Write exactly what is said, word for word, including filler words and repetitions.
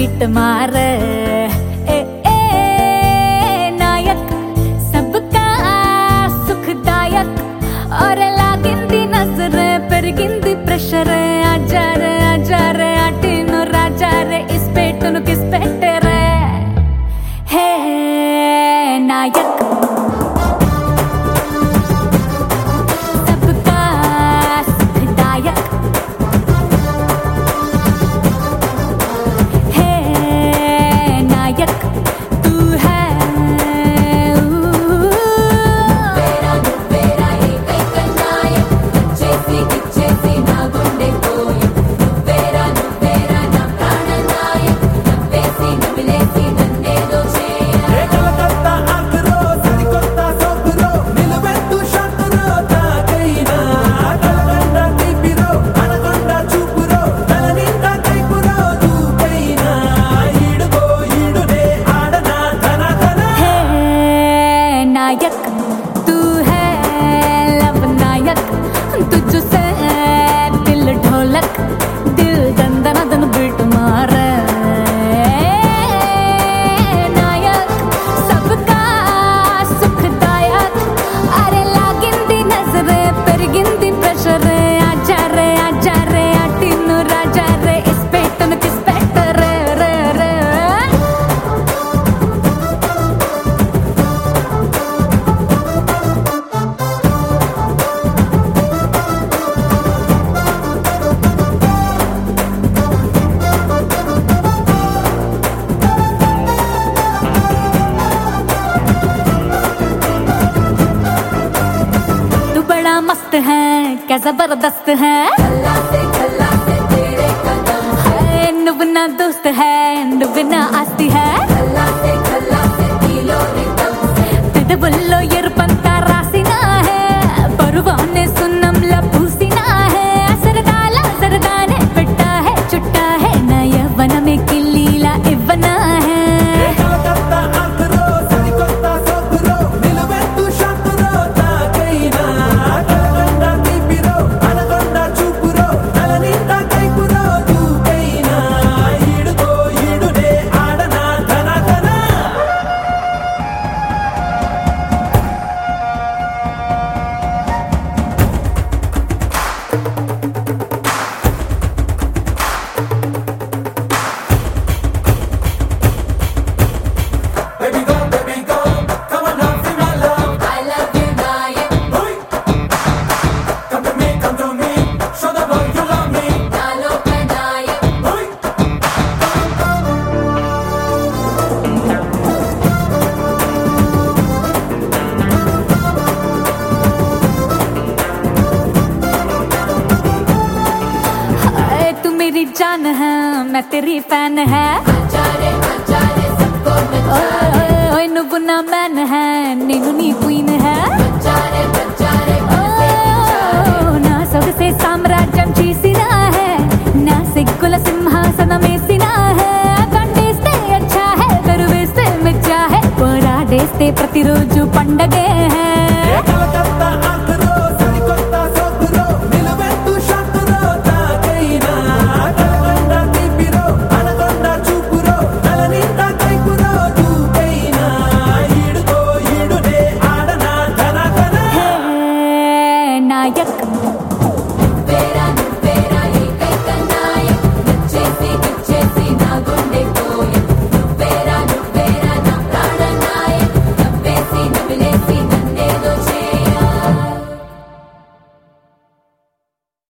beat मार ए ए नायक सबका सुखदायक और लागिंदी नजर పెరిగింది ప్రెషర్ ఆజారే ఆజారే ఆటిను రాజారే ఇస్ పెట్టును కిస్ పెట్టరే హే నాయక్ नायक तू है लब नायक तुझसे दिल ढोलक दिल दंदना दन बीट मार नायक सबका सुखदायक अरे लागिंदी नजर పెరిగింది ప్రెషర్ ఆజారే ఆజారే ఆటిను రాజారే ఇస్ పెట్టను కిస్ పెట్టరే రే రే मस्त है क्या जबरदस्त है नुबना दोस्त है नुबना आस्ती है तिदबुल्लो ఎరుపంతా రాసిన है పరువానే సున్నంలా పూసిన है సరదాల సరదానే పెట్టా है చుట్టా है నా యవ్వనమే కిల్లీలా ఇవ్వనా है मेरी जान है मैं तेरी फैन है ओए नुबुना मैन है नीनू नी क्वीन है ना सొగసే సామ్రాజ్యం చేసినా है ना సిగ్గుల సింహాసనం వేసినా है కండిస్తే अच्छा है కరువేస్తే మెచ్చా है పోరాడేస్తే ప్రతిరోజు పండగే है नायक